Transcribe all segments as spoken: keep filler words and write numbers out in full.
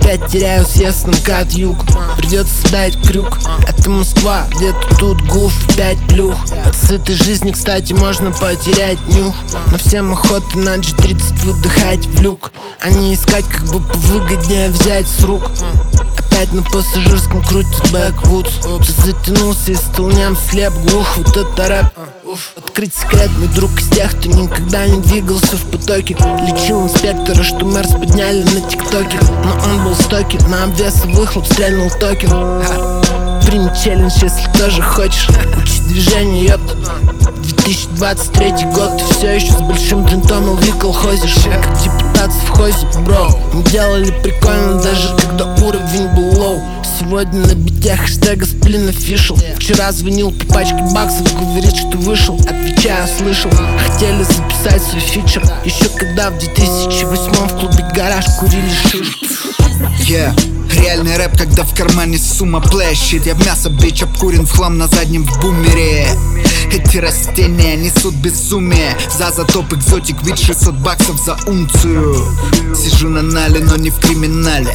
опять теряю съезд на МКАД юг. Придется дать крюк, это Москва, где-то тут гуф, пять плюх. От сытой жизни, кстати, можно потерять нюх. Но всем охота на джи тридцать выдыхать в люк, а не искать, как бы повыгоднее взять с рук. Опять на пассажирском крутит бэквудс. Затянулся и стал ням, слеп, глух, вот это рэп. Открыть секрет, мой друг из тех, кто никогда не двигался в потоке. Лечил инспектора, что Мерс подняли на тиктоке. Но он был стокер, на обвес выхлоп стрельнул токен. Прими челлендж, если тоже хочешь. Учи движение, ёпта. две тысячи двадцать третий год, ты все еще с большим джинтом эл ви колхозишь. Как депутация в хозе, бро. Мы делали прикольно, даже когда уровень был лоу. Сегодня на бите хэштега сплин офишл. Вчера звонил по пачке баксов, говорит, что вышел. Отвечаю, слышал, хотели записать свой фичер еще когда в две тысячи восьмом в клубе гараж курили шиш. Yeah. Реальный рэп, когда в кармане сумма плещет. Я в мясо, бич, обкурен в хлам на заднем в бумере. Эти растения несут безумие. Заза топ экзотик, вид шестьсот баксов за унцию. Сижу на нале, но не в криминале.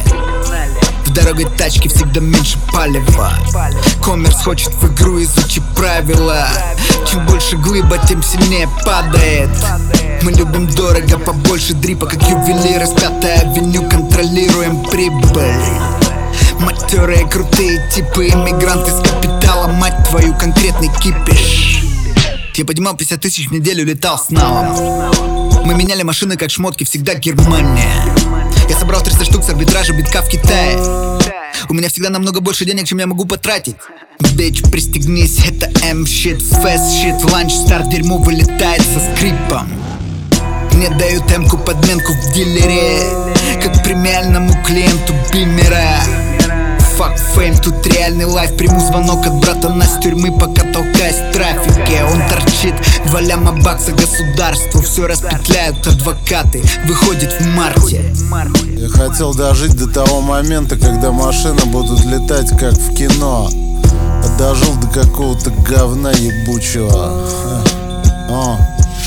В дорогой тачке всегда меньше палева. Коммерс хочет в игру, изучи правила. Чем больше глыба, тем сильнее падает. Мы любим дорого, побольше дрипа, как ювелиры с Пятой авеню, контролируем прибыль. Матерые крутые типы, иммигранты с капитала, мать твою, конкретный кипиш. Я поднимал пятьдесят тысяч в неделю, летал с налом. Мы меняли машины как шмотки, всегда Германия. Я собрал триста штук с арбитража битка в Китае. У меня всегда намного больше денег, чем я могу потратить. Бич, пристегнись, это эм-щит, фэст-щит. Ланч, старт, дерьмо вылетает со скрипом. Мне дают эмку, подменку в дилере, как премиальному клиенту бимера. Fuck fame, тут реальный лайф. Приму звонок от брата на с тюрьмы, пока толкаюсь в трафике. Он торчит, два ляма бакса государству. Все распетляют адвокаты, выходит в марте. Я хотел дожить до того момента, когда машины будут летать как в кино. А дожил до какого-то говна ебучего. О.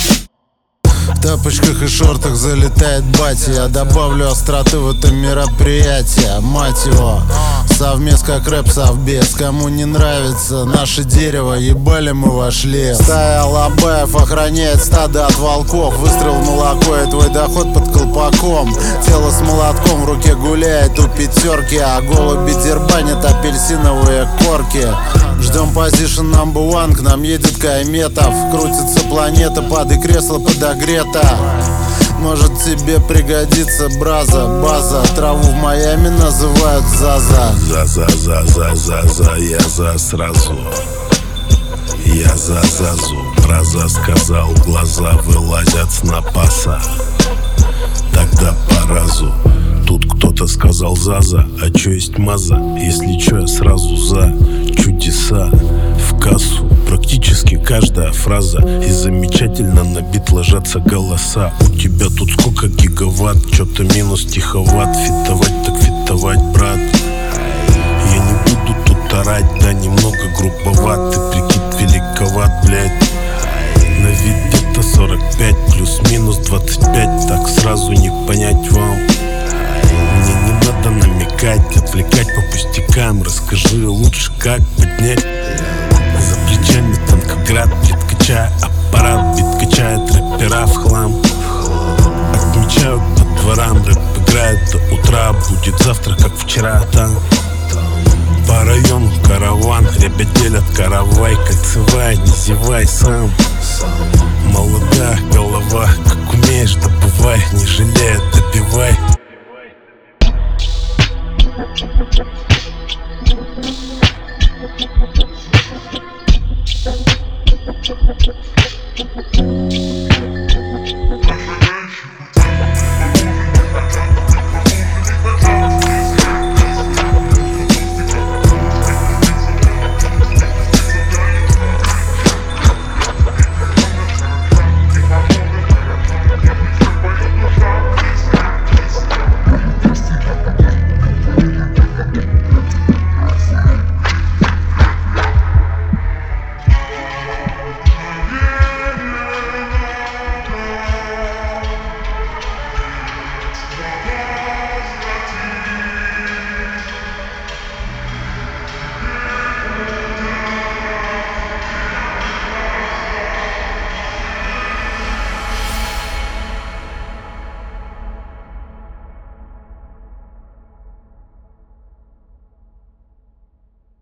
В тапочках и шортах залетает батя. Я добавлю остроты в это мероприятие. Мать его, совмест как рэп совбез. Кому не нравится наше дерево, ебали мы вошли. Стая алабаев охраняет стадо от волков. Выстрел в молоко и твой доход под колпаком. Тело с молотком в руке гуляет у пятерки, а голуби дербанят апельсиновые корки. Ждем позишн number one, к нам едет Кайметов. Крутится планета, падай кресло подогрето. Может тебе пригодится браза, база. Траву в Майами называют Заза. За-за-за-за-за-за, я за сразу. Я за Зазу. Браза сказал, глаза вылазят с напаса. Тогда по разу. Тут кто-то сказал Заза, а чё есть Маза? Если чё, я сразу за чудеса. В кассу практически каждая фраза. И замечательно на бит ложатся голоса. У тебя тут сколько гигаватт? Чё-то минус тиховат. Фитовать так фитовать, брат. Я не буду тут орать, да немного грубоват. Ты прикид великоват, блядь. На вид где-то сорок пять, плюс-минус двадцать пять. Так сразу не понять вам. Мне не надо намекать, отвлекать по пустякам. Расскажи лучше, как поднять. За плечами танкоград, блядь, качая аппарат. Бит качает рэпера в хлам. Отмечают по дворам, рэп играет до утра. Будет завтра, как вчера там. По району караван, ребят делят каравай. Кольцевая, не зевай сам. Молодая голова, как умеешь, добывай. Не жалея, добивай.